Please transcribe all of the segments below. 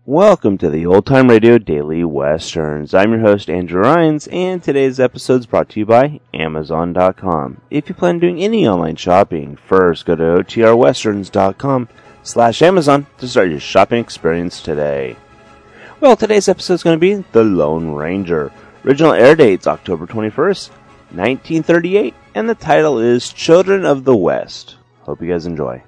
Welcome to the Old Time Radio Daily Westerns. I'm your host, Andrew Rhynes, and today's episode is brought to you by Amazon.com. If you plan on doing any online shopping, first go to otrwesterns.com/Amazon to start your shopping experience today. Well, today's episode is going to be The Lone Ranger. Original air date's October 21st, 1938, and the title is Children of the West. Hope you guys enjoy.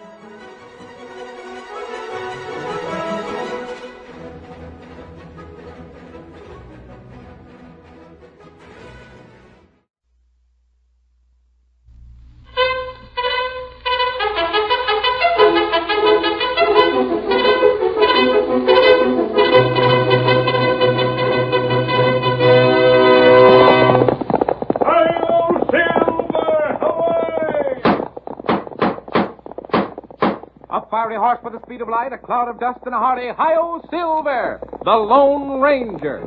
Horse with the speed of light, a cloud of dust, and a hearty Hi-Yo Silver, the Lone Ranger.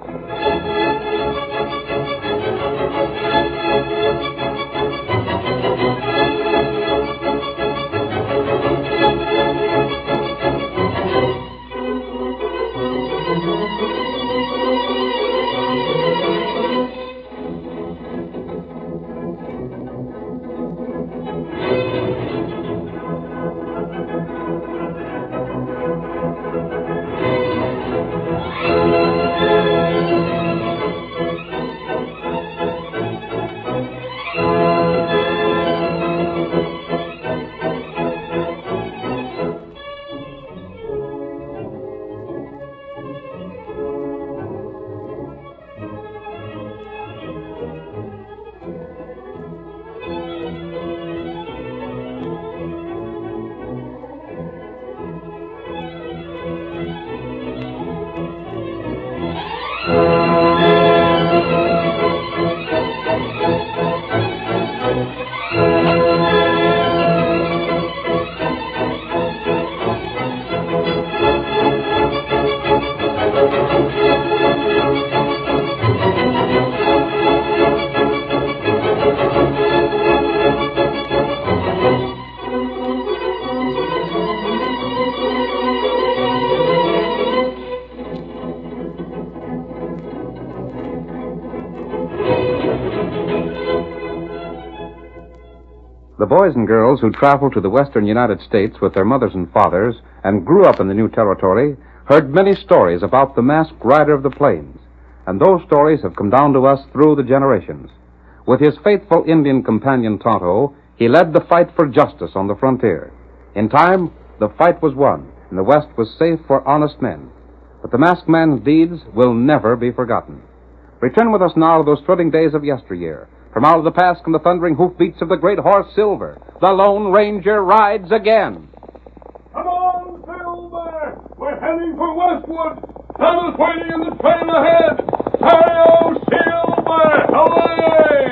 The boys and girls who traveled to the western United States with their mothers and fathers and grew up in the new territory heard many stories about the masked rider of the plains, and those stories have come down to us through the generations. With his faithful Indian companion Tonto, he led the fight for justice on the frontier. In time, the fight was won, and the West was safe for honest men. But the masked man's deeds will never be forgotten. Return with us now to those thrilling days of yesteryear. From out of the past come the thundering hoofbeats of the great horse Silver. The Lone Ranger rides again. Come on, Silver! We're heading for Westwood. Santa's waiting in the train ahead. Hi-Yo Silver! Away!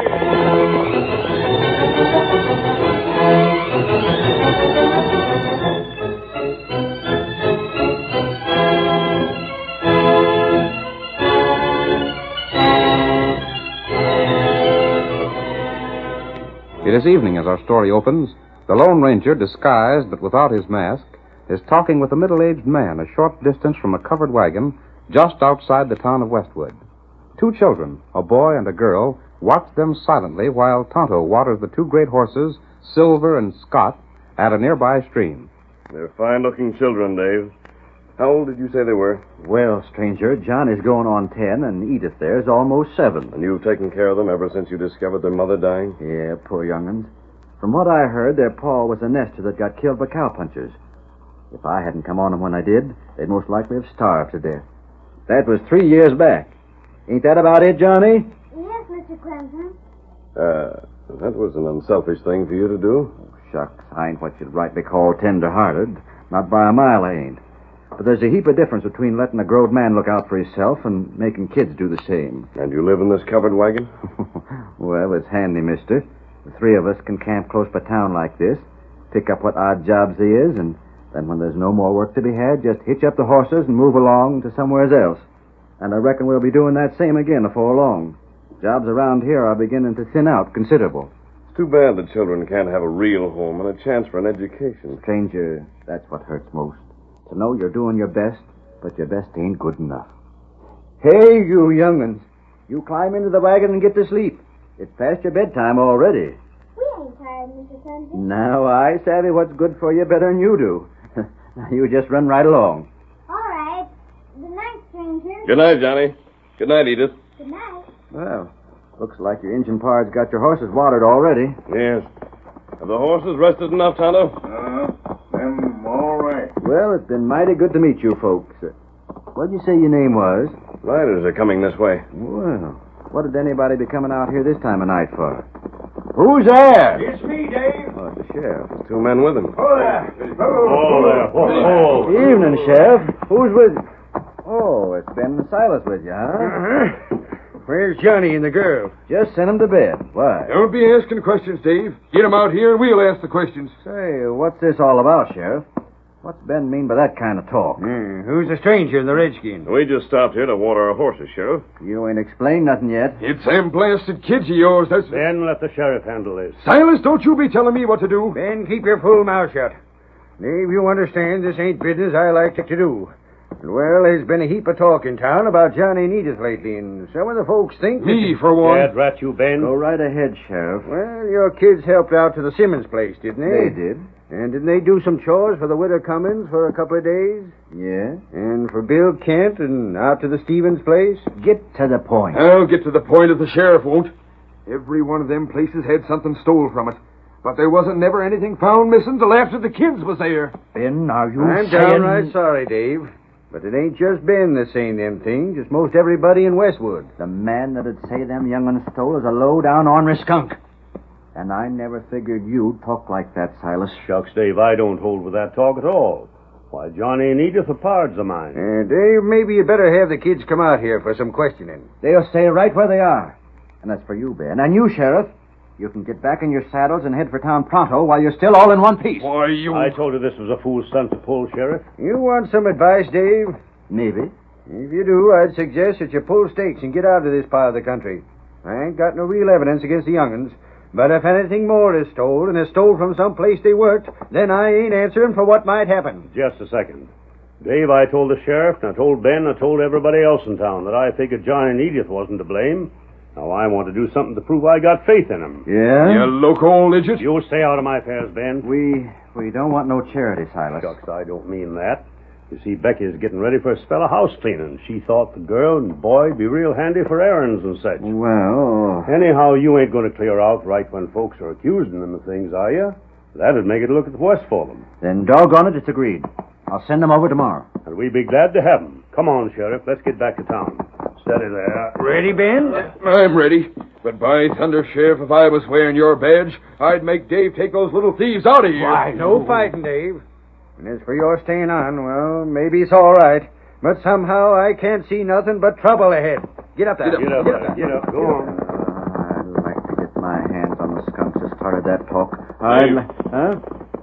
It is evening as our story opens. The Lone Ranger, disguised but without his mask, is talking with a middle-aged man a short distance from a covered wagon just outside the town of Westwood. Two children, a boy and a girl, watch them silently while Tonto waters the two great horses, Silver and Scott, at a nearby stream. They're fine-looking children, Dave. How old did you say they were? Well, stranger, John is going on 10, and Edith there is almost 7. And you've taken care of them ever since you discovered their mother dying? Yeah, poor young'uns. From what I heard, their pa was a nester that got killed by cowpunchers. If I hadn't come on them when I did, they'd most likely have starved to death. That was 3 years back. Ain't that about it, Johnny? Yes, Mr. Clemson. That was an unselfish thing for you to do. Oh, shucks, I ain't what you'd rightly call tender-hearted. Not by a mile, I ain't. But there's a heap of difference between letting a growed man look out for himself and making kids do the same. And you live in this covered wagon? Well, it's handy, mister. The three of us can camp close by town like this, pick up what odd jobs there is, and then when there's no more work to be had, just hitch up the horses and move along to somewhere else. And I reckon we'll be doing that same again before long. Jobs around here are beginning to thin out considerable. It's too bad the children can't have a real home and a chance for an education. Stranger, that's what hurts most. To know you're doing your best, but your best ain't good enough. Hey, you young'uns. You climb into the wagon and get to sleep. It's past your bedtime already. We ain't tired, Mr. Clemson. Now, I savvy what's good for you better than you do. Now, you just run right along. All right. Good night, stranger. Good night, Johnny. Good night, Edith. Good night. Well, looks like your engine par's got your horses watered already. Yes. Have the horses rested enough, Tonto? Them all right. Well, it's been mighty good to meet you folks. What'd you say your name was? Riders are coming this way. Well, what did anybody be coming out here this time of night for? Who's there? It's me, Dave. Oh, it's the sheriff. Two men with him. Oh, there. Evening, Sheriff. Who's with you? Oh, it's Ben and Silas with you, huh? Where's Johnny and the girl? Just sent 'em to bed. Why? Don't be asking questions, Dave. Get 'em out here and we'll ask the questions. Say, what's this all about, Sheriff? What's Ben mean by that kind of talk? Who's the stranger in the redskin? We just stopped here to water our horses, Sheriff. You ain't explained nothing yet. It's them blasted kids of yours. That's... Ben, let the sheriff handle this. Silas, don't you be telling me what to do. Ben, keep your full mouth shut. Dave, you understand this ain't business I like to do. Well, there's been a heap of talk in town about Johnny and Edith lately, and some of the folks think... Me, for one. Dad, rat you, Ben. Go right ahead, Sheriff. Well, your kids helped out to the Simmons place, didn't they? They did. And didn't they do some chores for the widow Cummins for a couple of days? Yeah? And for Bill Kent and out to the Stevens place? Get to the point. I'll get to the point if the sheriff won't. Every one of them places had something stole from it. But there wasn't never anything found missing till after the kids was there. Ben, are you I'm saying... downright sorry, Dave. But it ain't just Ben that's saying them things. It's most everybody in Westwood. The man that'd say them young'uns stole is a low-down ornery skunk. And I never figured you'd talk like that, Silas. Shucks, Dave, I don't hold with that talk at all. Why, Johnny and Edith are pards of mine. Dave, maybe you better have the kids come out here for some questioning. They'll stay right where they are. And that's for you, Ben. And you, Sheriff, you can get back in your saddles and head for town pronto while you're still all in one piece. Why, you... I told you this was a fool's stunt to pull, Sheriff. You want some advice, Dave? Maybe. If you do, I'd suggest that you pull stakes and get out of this part of the country. I ain't got no real evidence against the young'uns. But if anything more is stole, and is stole from some place they worked, then I ain't answering for what might happen. Just a second. Dave, I told the sheriff, and I told Ben, and I told everybody else in town that I figured Johnny and Edith wasn't to blame. Now, I want to do something to prove I got faith in them. Yeah? You loco old idiot. You'll stay out of my affairs, Ben. We don't want no charity, Silas. Shucks, I don't mean that. You see, Becky's getting ready for a spell of house cleaning. She thought the girl and boy'd be real handy for errands and such. Well... Anyhow, you ain't going to clear out right when folks are accusing them of things, are you? That'd make it look at the worse for them. Then doggone it, it's agreed. I'll send them over tomorrow. And we'd be glad to have them. Come on, Sheriff, let's get back to town. Steady there. Ready, Ben? I'm ready. But by thunder, Sheriff, if I was wearing your badge, I'd make Dave take those little thieves out of here. Why, no fighting, Dave. And as for your staying on, well, maybe it's all right. But somehow I can't see nothing but trouble ahead. Get up there. Get up. Go on. I'd like to get my hands on the skunks that started that talk. Huh?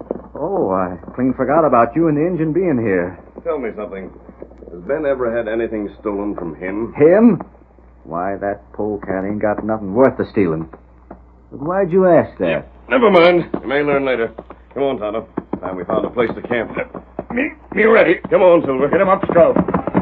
Oh, I clean forgot about you and the engine being here. Tell me something. Has Ben ever had anything stolen from him? Him? Why, that polecat ain't got nothing worth the stealing. But why'd you ask that? Never mind. You may learn later. Come on, Tonto. Time we found a place to camp. Me ready. Come on, Silver. Get him up, Scout.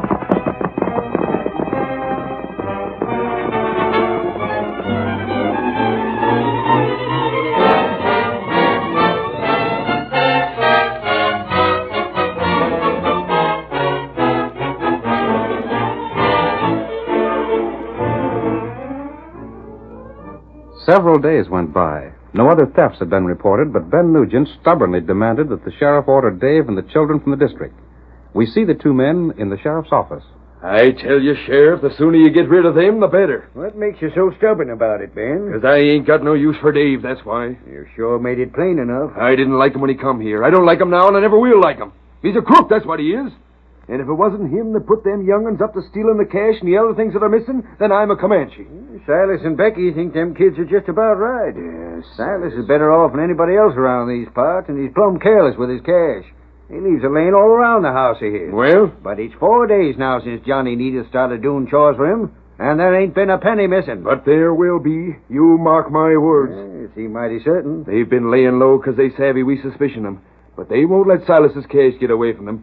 Several days went by. No other thefts had been reported, but Ben Nugent stubbornly demanded that the sheriff order Dave and the children from the district. We see the two men in the sheriff's office. I tell you, Sheriff, the sooner you get rid of them, the better. What makes you so stubborn about it, Ben? Because I ain't got no use for Dave, that's why. You sure made it plain enough. I didn't like him when he come here. I don't like him now, and I never will like him. He's a crook, that's what he is. And if it wasn't him that put them young'uns up to stealing the cash and the other things that are missing, then I'm a Comanche. Silas and Becky think them kids are just about right. Yes. Silas is better off than anybody else around these parts, and he's plumb careless with his cash. He leaves it laying all around the house of his. Well? But it's 4 days now since Johnny and Edith started doing chores for him, and there ain't been a penny missing. But there will be. You mark my words. You seem mighty certain. They've been laying low because they savvy we suspicion them. But they won't let Silas's cash get away from them.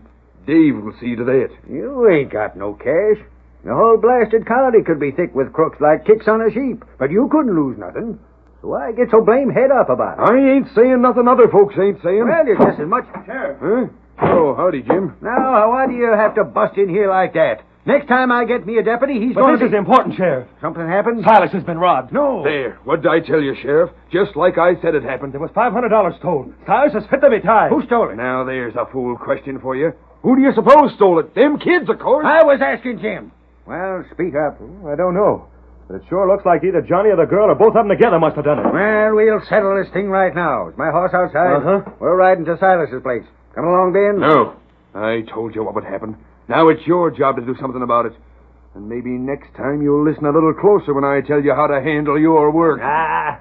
Dave will see to that. You ain't got no cash. The whole blasted county could be thick with crooks like ticks on a sheep, but you couldn't lose nothing. So why get so blame head up about it? I ain't saying nothing other folks ain't saying. Well, you're just as much... Sheriff. Huh? Oh, howdy, Jim. Now, why do you have to bust in here like that? Next time I get me a deputy, he's going to... This is important, Sheriff. Something happened? Silas has been robbed. No. There. What did I tell you, Sheriff? Just like I said it happened. There was $500 stolen. Silas is fit to be tied. Who stole it? Now, there's a fool question for you. Who do you suppose stole it? Them kids, of course. I was asking Jim. Well, speak up. I don't know. But it sure looks like either Johnny or the girl or both of them together must have done it. Well, we'll settle this thing right now. Is my horse outside? Uh-huh. We're riding to Silas's place. Coming along, Ben? No. I told you what would happen. Now it's your job to do something about it. And maybe next time you'll listen a little closer when I tell you how to handle your work. Ah.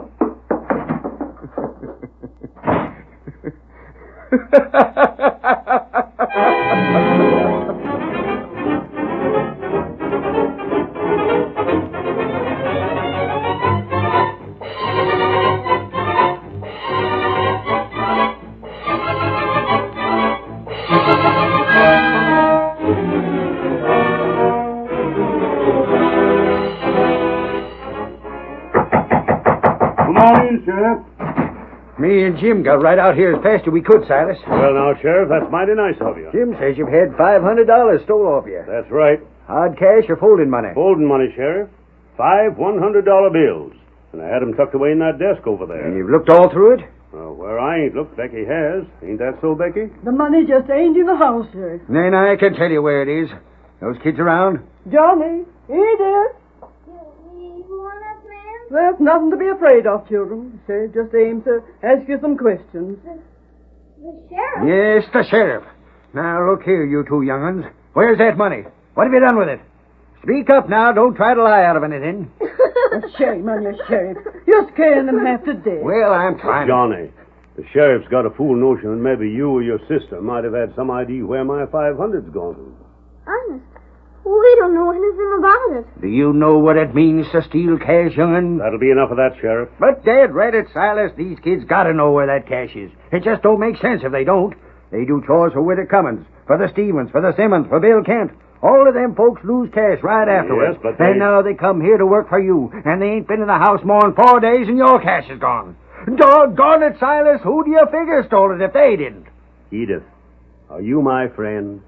Sheriff. Me and Jim got right out here as fast as we could, Silas. Well, now, Sheriff, that's mighty nice of you. Jim says you've had $500 stole off you. That's right. Hard cash or folding money? Folding money, Sheriff. 5 $100 bills. And I had them tucked away in that desk over there. And you've looked all through it? Where I ain't looked, Becky has. Ain't that so, Becky? The money just ain't in the house, Sheriff. Then I can tell you where it is. Those kids around? Johnny, Edith. You want us, ma'am? There's nothing to be afraid of, children. Sheriff just aims to ask you some questions. The sheriff? Yes, the sheriff. Now, look here, you two young'uns. Where's that money? What have you done with it? Speak up now. Don't try to lie out of anything. Shame on you, Sheriff. You're scaring them half to death. Well, I'm trying Johnny, the sheriff's got a fool notion that maybe you or your sister might have had some idea where my 500's gone to. Honest. We don't know anything about it. Do you know what it means to steal cash, young'un? That'll be enough of that, Sheriff. But, Dad, read it, Silas. These kids gotta know where that cash is. It just don't make sense if they don't. They do chores for Widow Cummins, for the Stevens, for the Simmons, for Bill Kent. All of them folks lose cash right afterwards. Yes, but they... And now they come here to work for you, and they ain't been in the house more'n 4 days, and your cash is gone. Doggone it, Silas. Who do you figure stole it if they didn't? Edith, are you my friend?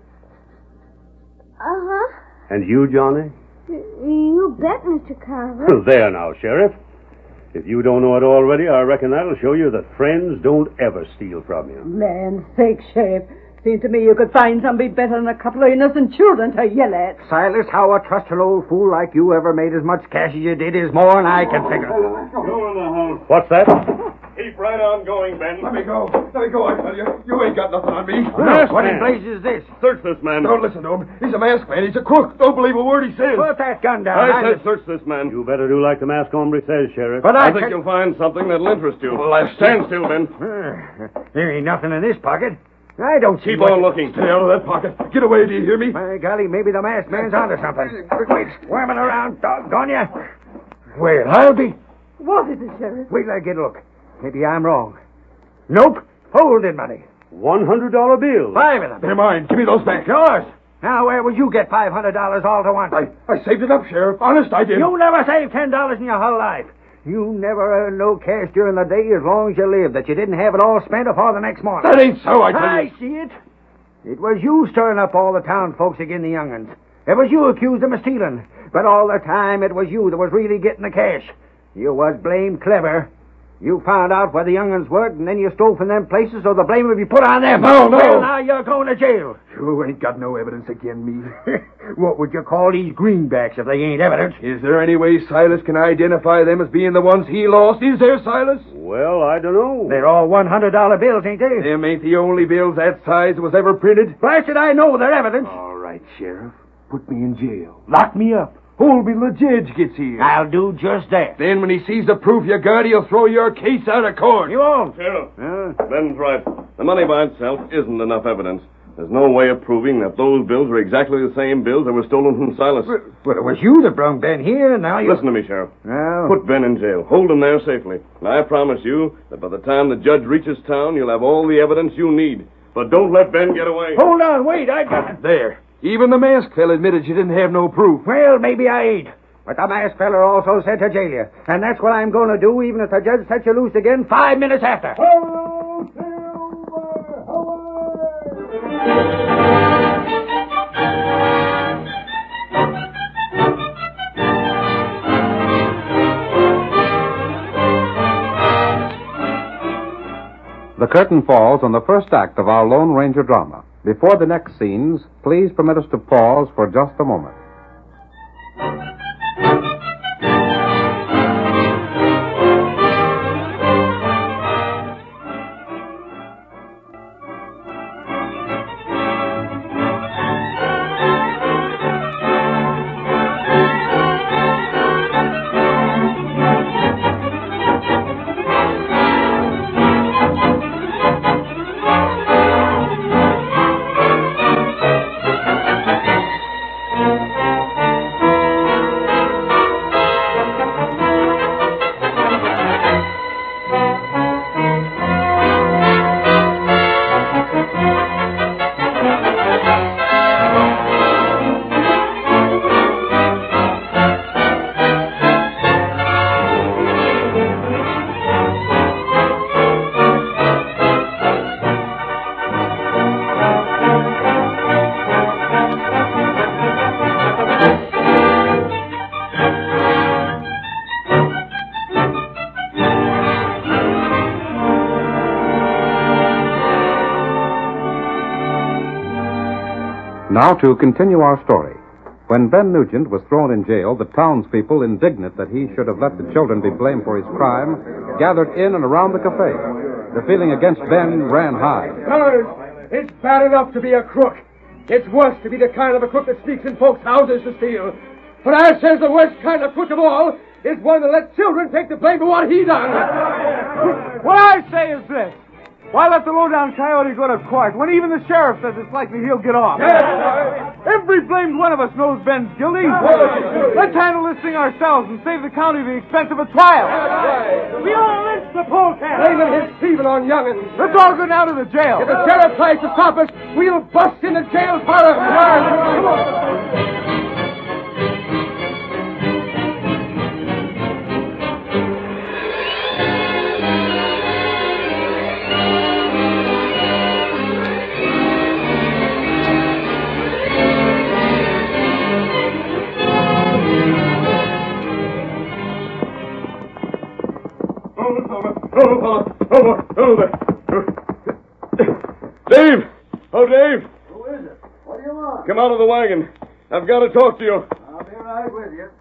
Uh-huh. And you, Johnny? You bet, Mr. Carver. There now, Sheriff. If you don't know it already, I reckon that'll show you that friends don't ever steal from you. Land's sake, Sheriff. Seems to me you could find somebody better than a couple of innocent children to yell at. Silas, how a trustful old fool like you ever made as much cash as you did is more than I can figure. Go in the house. What's that? Keep right on going, Ben. Let me go. Let me go, I tell you. You ain't got nothing on me. What in blazes is this? Search this man. Don't listen to him. He's a masked man. He's a crook. Don't believe a word he says. Put that gun down. I said search this man. You better do like the masked hombre says, Sheriff. But I think you'll find something that'll interest you. Stand still, Ben. There ain't nothing in this pocket. I don't see Keep on looking. Stay out of that pocket. Get away, do you hear me? My golly, maybe the masked man's onto something. Quit squirming around, doggone you. Well, I'll be... What is it, Sheriff? Wait till I get a look. Maybe I'm wrong. Nope. Folded money. $100 bills. 5 of them. They're mine. Give me those back. Yours. Now, where would you get $500 all to once? I saved it up, Sheriff. Honest, I did. You never saved $10 in your whole life. You never earned no cash during the day as long as you lived that you didn't have it all spent before the next morning. That ain't so, I tell you. I see it. It was you stirring up all the town folks again the young'uns. It was you accused them of stealing. But all the time it was you that was really getting the cash. You was blamed clever. You found out where the young'uns worked, and then you stole from them places, so the blame would be put on them. No. Well, now you're going to jail. You ain't got no evidence against me. What would you call these greenbacks if they ain't evidence? Is there any way Silas can identify them as being the ones he lost? Is there, Silas? Well, I don't know. They're all $100 bills, ain't they? Them ain't the only bills that size was ever printed. Why should I know they're evidence? All right, Sheriff. Put me in jail. Lock me up. Hold me till the judge gets here. I'll do just that. Then when he sees the proof you got, he'll throw your case out of court. You won't. Sheriff, Ben's right. The money by itself isn't enough evidence. There's no way of proving that those bills were exactly the same bills that were stolen from Silas. But it was you that brung Ben here, and now you... Listen to me, Sheriff. Well... Put Ben in jail. Hold him there safely. And I promise you that by the time the judge reaches town, you'll have all the evidence you need. but don't let Ben get away. Hold on, wait, I got it. There. Even the masked fella admitted you didn't have no proof. Well, maybe I ain't. But the masked feller also said to jail you. And that's what I'm going to do, even if the judge sets you loose again 5 minutes after. Hello, Silver! Away! The curtain falls on the first act of our Lone Ranger drama. Before the next scenes, please permit us to pause for just a moment. Now to continue our story. When Ben Nugent was thrown in jail, the townspeople, indignant that he should have let the children be blamed for his crime, gathered in and around the cafe. The feeling against Ben ran high. Fellas, it's bad enough to be a crook. It's worse to be the kind of a crook that sneaks in folks' houses to steal. But I says the worst kind of crook of all is one that lets children take the blame for what he done. What I say is this. Why let the low-down coyote go to court when even the sheriff says it's likely he'll get off? Every blamed one of us knows Ben's guilty. Let's handle this thing ourselves and save the county the expense of a trial. We all lynch the polecat. Blaming his thieving on young'uns. Let's all go down to the jail. If the sheriff tries to stop us, we'll bust in the jail parlor. Come on. Dave! Oh, Dave! Who is it? What do you want? Come out of the wagon. I've got to talk to you. I'll be right with you.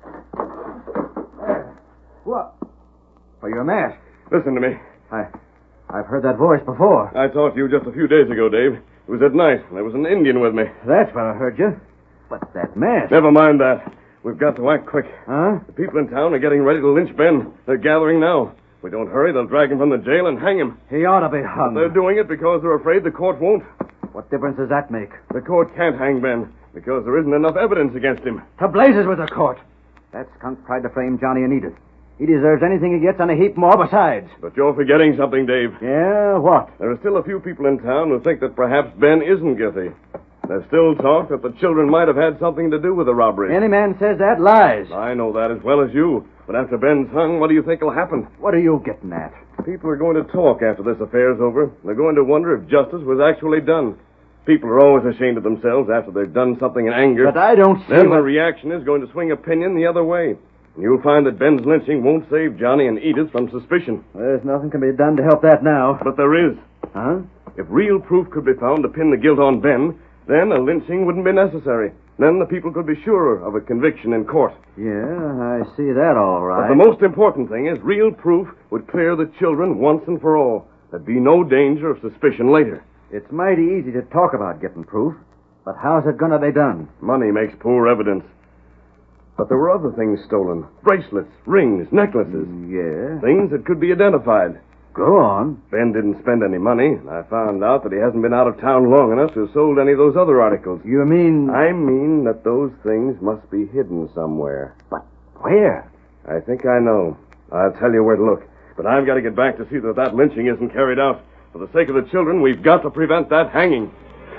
What? Oh, your mask. Listen to me. I've heard that voice before. I talked to you just a few days ago, Dave. It was at night. There was an Indian with me. That's when I heard you. But that mask. Never mind that. We've got to act quick. Huh? The people in town are getting ready to lynch Ben. They're gathering now. If we don't hurry, they'll drag him from the jail and hang him. He ought to be hung. They're doing it because they're afraid the court won't. What difference does that make? The court can't hang Ben because there isn't enough evidence against him. To blazes with the court. That skunk tried to frame Johnny and Edith. He deserves anything he gets and a heap more besides. But you're forgetting something, Dave. Yeah, what? There are still a few people in town who think that perhaps Ben isn't guilty. There's still talk that the children might have had something to do with the robbery. Any man says that lies. I know that as well as you. But after Ben's hung, what do you think will happen? What are you getting at? People are going to talk after this affair's over. They're going to wonder if justice was actually done. People are always ashamed of themselves after they've done something in anger. But I don't see Then the reaction is going to swing opinion the other way. And you'll find that Ben's lynching won't save Johnny and Edith from suspicion. There's nothing can be done to help that now. But there is. Huh? If real proof could be found to pin the guilt on Ben, then a lynching wouldn't be necessary. Then the people could be sure of a conviction in court. Yeah, I see that all right. But the most important thing is real proof would clear the children once and for all. There'd be no danger of suspicion later. It's mighty easy to talk about getting proof, but how's it going to be done? Money makes poor evidence. But there were other things stolen. Bracelets, rings, necklaces. Yeah? Things that could be identified. Go on. Ben didn't spend any money. I found out that he hasn't been out of town long enough to have sold any of those other articles. You mean... I mean that those things must be hidden somewhere. But where? I think I know. I'll tell you where to look. But I've got to get back to see that lynching isn't carried out. For the sake of the children, we've got to prevent that hanging.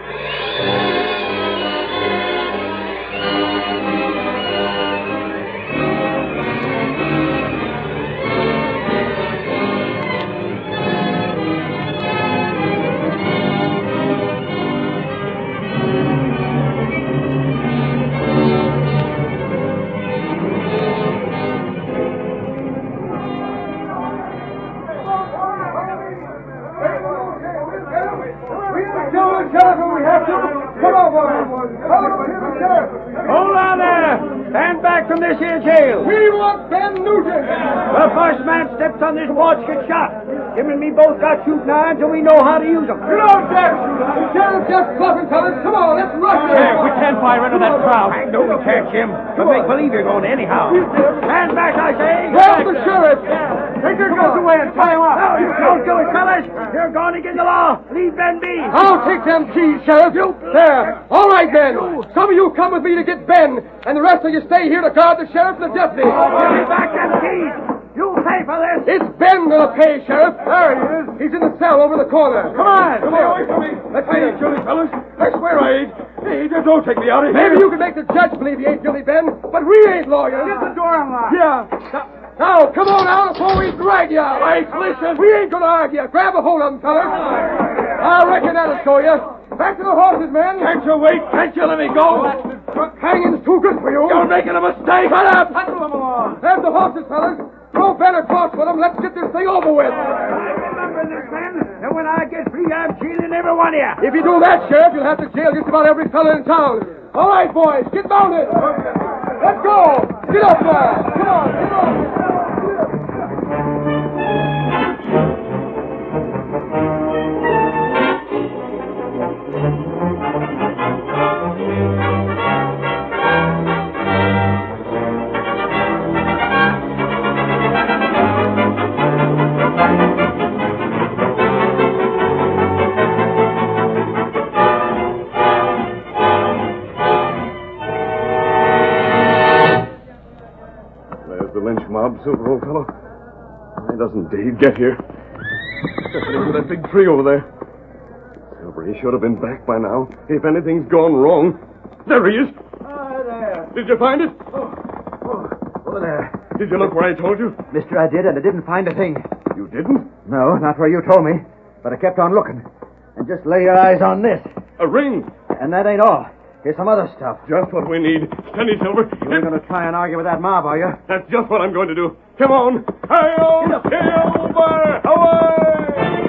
Hold on there! Stand back from this here jail! We want Ben Nugent! The first man steps on this porch gets shot. Him and me both got shooting irons and we know how to use them. Get on, Jack! The sheriff's just bluffing, fellas. Come on, let's rush him! Sheriff, we can't fire into that crowd. I know we can't, Jim. But make believe you're going anyhow. Stand back, I say! Grab the sheriff! Take your guns away and tie him up. No, you don't do it, fellas! You're going against the law! Leave Ben be! I'll take them keys, Sheriff. There. All right, then. Some of you come with me to get Ben, and the rest of you stay here to guard the sheriff and the deputy. Give me back them keys! You pay for this! It's Ben gonna pay, Sheriff. There he is. He's in the cell over the corner. Come on. Come away from me. Let's see it, guilty fellas. I swear I ain't. Hey, just don't take me out of here. Maybe you can make the judge believe he ain't guilty, Ben, but we ain't lawyers. Get the door unlocked. Yeah. Now, come on out before we drag you out. Right, listen. We ain't gonna argue. Grab a hold of him, fellas. I reckon that'll show you. Back to the horses, men. Can't you wait? Can't you let me go? Hanging's too good for you. You're making a mistake. Shut up. Hustle them along. Have the horses, fellas. Throw Ben across with them. Let's get this thing over with. Remember this, man. And when I get free, I'm jailing every one of you. If you do that, Sheriff, you'll have to jail just about every fella in town. All right, boys, get mounted. Let's go. Get up there. Come on, get on. Silver, old fellow. Why doesn't Dave get here? Stepping into that big tree over there. Silver, he should have been back by now. If anything's gone wrong. There he is. There. Did you find it? Over there. Did you look where I told you? Mister, I did, and I didn't find a thing. You didn't? No, not where you told me. But I kept on looking. And just lay your eyes on this. A ring. And that ain't all. Here's some other stuff. Just what we need. Steady, Silver. You ain't going to try and argue with that mob, are you? That's just what I'm going to do. Come on. Hi-yo, Silver! Away!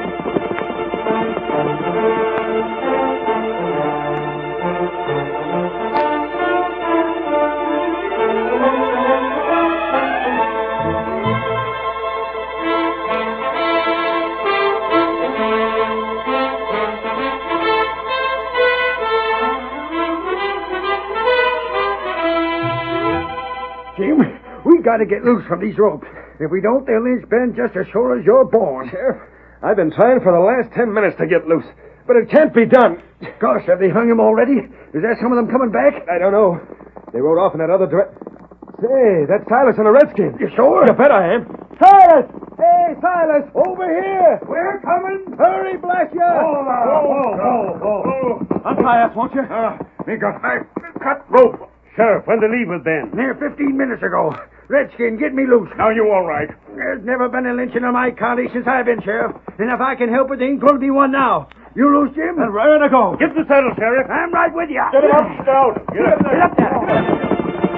We got to get loose from these ropes. If we don't, they'll lynch Ben just as sure as you're born. Sheriff, I've been trying for the last 10 minutes to get loose, but it can't be done. Gosh, have they hung him already? Is there some of them coming back? I don't know. They rode off in that other direction. Say, that's Silas and the Redskin. You sure? You bet I am. Silas! Hey, Silas, over here! We're coming! Hurry, bless you! Untie us, won't you? Me got my Cut rope. Sheriff, when they leave with Ben? near 15 minutes ago. Redskin, get me loose. Now you all right? There's never been a lynching in my county since I've been sheriff. And if I can help it, there ain't going to be one now. You loose, Jim? And ready to go. Get the saddle, Sheriff. I'm right with you. Get him up, Scout. Get up there. Get up there.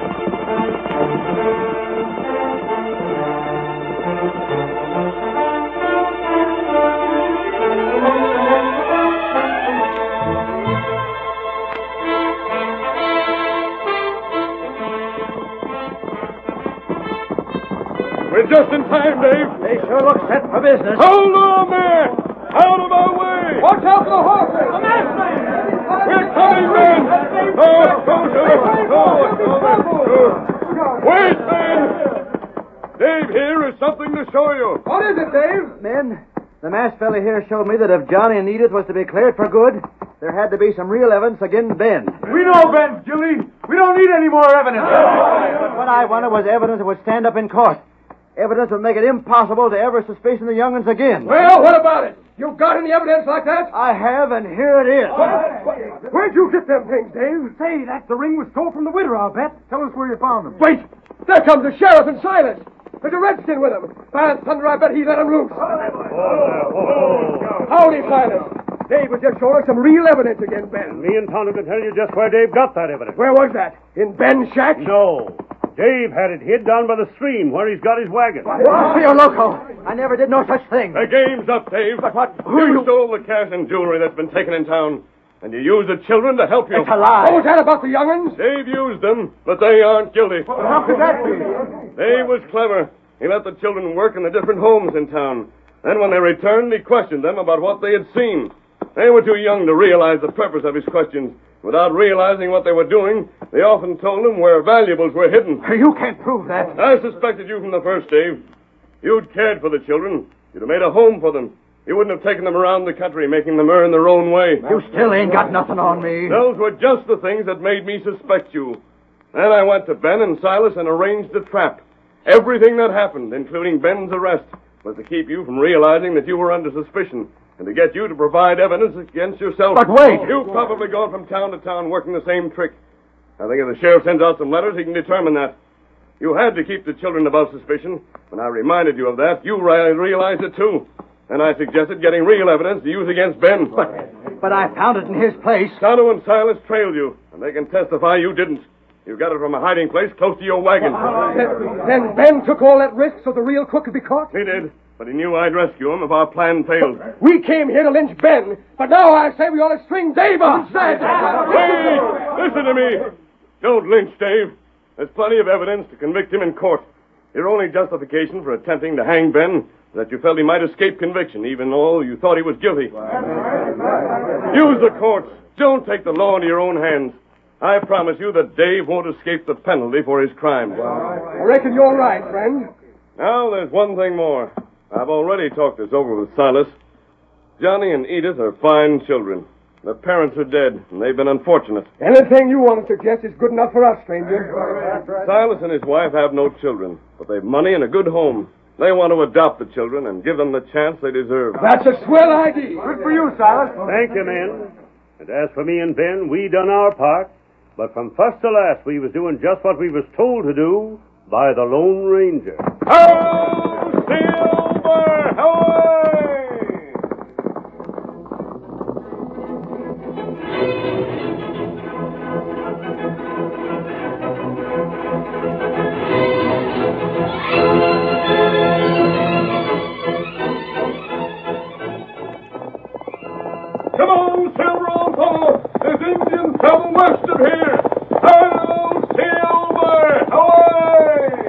We're just in time, Dave. They sure look set for business. Hold on there! Out of our way! Watch out for the horses! We're coming, men! Wait, men! Dave here is something to show you. What is it, Dave? Men, the masked fella here showed me that if Johnny and Edith was to be cleared for good, there had to be some real evidence against Ben. We know Ben's guilty. We don't need any more evidence. But what I wanted was evidence that would stand up in court. Evidence would make it impossible to ever suspicion the young'uns again. Well, what about it? You got any evidence like that? I have, and here it is. Where'd you get them things, Dave? Say, that's the ring was stole from the widow, I'll bet. Tell us where you found them. Wait! There comes the sheriff and Silas. There's a redskin with him. By thunder, I bet he let him loose. Howdy, Silas. Dave was just showing us some real evidence against Ben. Me and Tonto can tell you just where Dave got that evidence. Where was that? In Ben's shack? No. Dave had it hid down by the stream where he's got his wagon. You're loco. I never did no such thing. The game's up, Dave. But what? You stole the cash and jewelry that's been taken in town, and you used the children to help you. It's a lie. What was that about the young'uns? Dave used them, but they aren't guilty. How could that be? Dave was clever. He let the children work in the different homes in town. Then when they returned, he questioned them about what they had seen. They were too young to realize the purpose of his questions. Without realizing what they were doing, they often told him where valuables were hidden. You can't prove that. I suspected you from the first, Dave. You'd cared for the children. You'd have made a home for them. You wouldn't have taken them around the country, making them earn their own way. You still ain't got nothing on me. Those were just the things that made me suspect you. Then I went to Ben and Silas and arranged a trap. Everything that happened, including Ben's arrest, was to keep you from realizing that you were under suspicion and to get you to provide evidence against yourself. But wait! You've probably gone from town to town working the same trick. I think if the sheriff sends out some letters, he can determine that. You had to keep the children above suspicion. When I reminded you of that, you realized it too. And I suggested getting real evidence to use against Ben. But I found it in his place. Tonto and Silas trailed you, and they can testify you didn't. You got it from a hiding place close to your wagon. Then Ben took all that risk so the real crook could be caught? He did, but he knew I'd rescue him if our plan failed. We came here to lynch Ben, but now I say we ought to string Dave up instead. Wait! Listen to me. Don't lynch Dave. There's plenty of evidence to convict him in court. Your only justification for attempting to hang Ben is that you felt he might escape conviction, even though you thought he was guilty. Use the courts. Don't take the law into your own hands. I promise you that Dave won't escape the penalty for his crimes. I reckon you're right, friend. Now, there's one thing more. I've already talked this over with Silas. Johnny and Edith are fine children. Their parents are dead, and they've been unfortunate. Anything you want to suggest is good enough for us, stranger. Silas and his wife have no children, but they've money and a good home. They want to adopt the children and give them the chance they deserve. That's a swell idea. Good for you, Silas. Thank you, men. And as for me and Ben, we done our part. But from first to last, we was doing just what we was told to do by the Lone Ranger. Ho, Silver! Away! Come on, Silver, old fellow. There's Indians travel west of here. Hello, Silver! Away!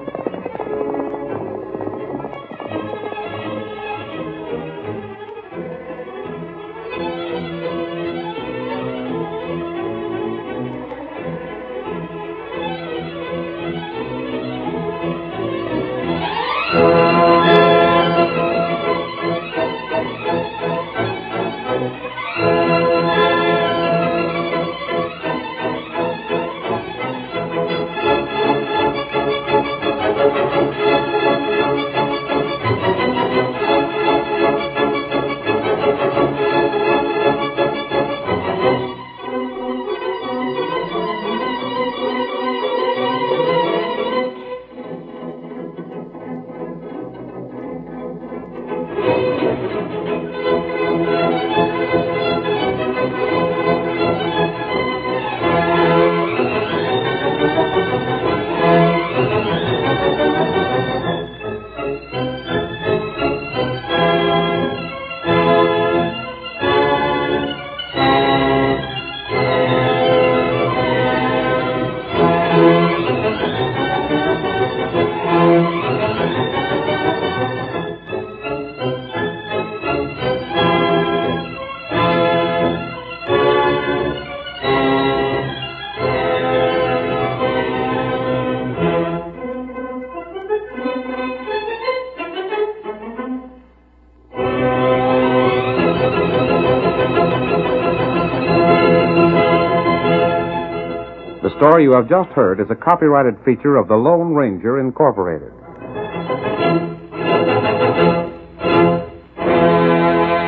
The story you have just heard is a copyrighted feature of the Lone Ranger, Incorporated.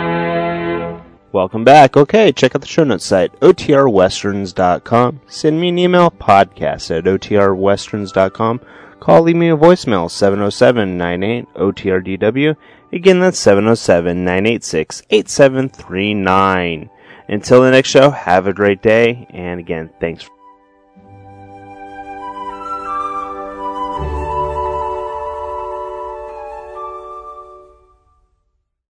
Welcome back. Okay, check out the show notes site, otrwesterns.com. Send me an email, podcast@otrwesterns.com. Call, leave me a voicemail, 707-98-OTRDW. Again, that's 707-986-8739. Until the next show, have a great day. And again, thanks for